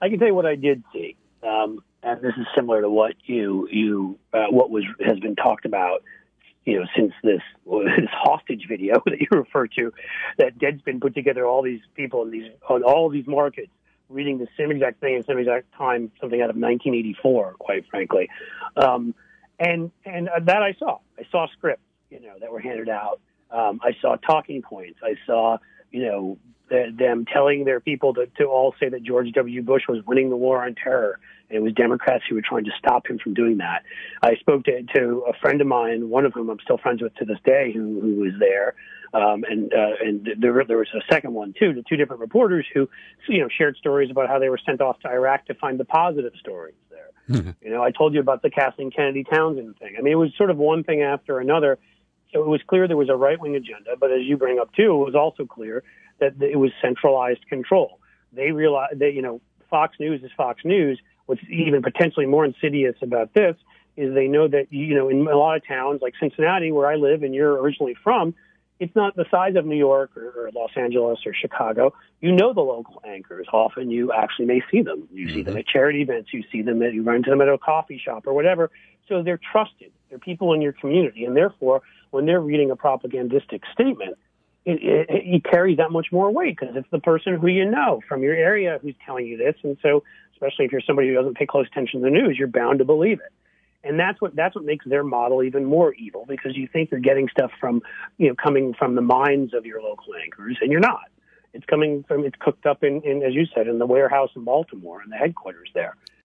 I can tell you what I did see, and this is similar to what has been talked about, since this hostage video that you refer to, that Deadspin put together all these people on all these markets reading the same exact thing at the same exact time, something out of 1984, quite frankly, and that I saw scripts, that were handed out. I saw talking points. I saw, them telling their people to all say that George W. Bush was winning the war on terror. And it was Democrats who were trying to stop him from doing that. I spoke to a friend of mine, one of whom I'm still friends with to this day, who was there. And there was a second one, too, two different reporters who, shared stories about how they were sent off to Iraq to find the positive stories there. Mm-hmm. I told you about the Kathleen Kennedy Townsend thing. I mean, it was sort of one thing after another. So it was clear there was a right-wing agenda. But as you bring up, too, it was also clear that it was centralized control. They realized that, Fox News is Fox News. What's even potentially more insidious about this is they know that, in a lot of towns like Cincinnati, where I live and you're originally from, it's not the size of New York or Los Angeles or Chicago. The local anchors. Often you actually may see them. You see them at charity events. You see them you run into them at a coffee shop or whatever. So they're trusted. They're people in your community. And therefore, when they're reading a propagandistic statement, it carries that much more weight because it's the person who from your area who's telling you this. And so, especially if you're somebody who doesn't pay close attention to the news, you're bound to believe it. And that's what makes their model even more evil, because you think you're getting stuff from, coming from the minds of your local anchors, and you're not. It's cooked up in, as you said, in the warehouse in Baltimore and the headquarters there.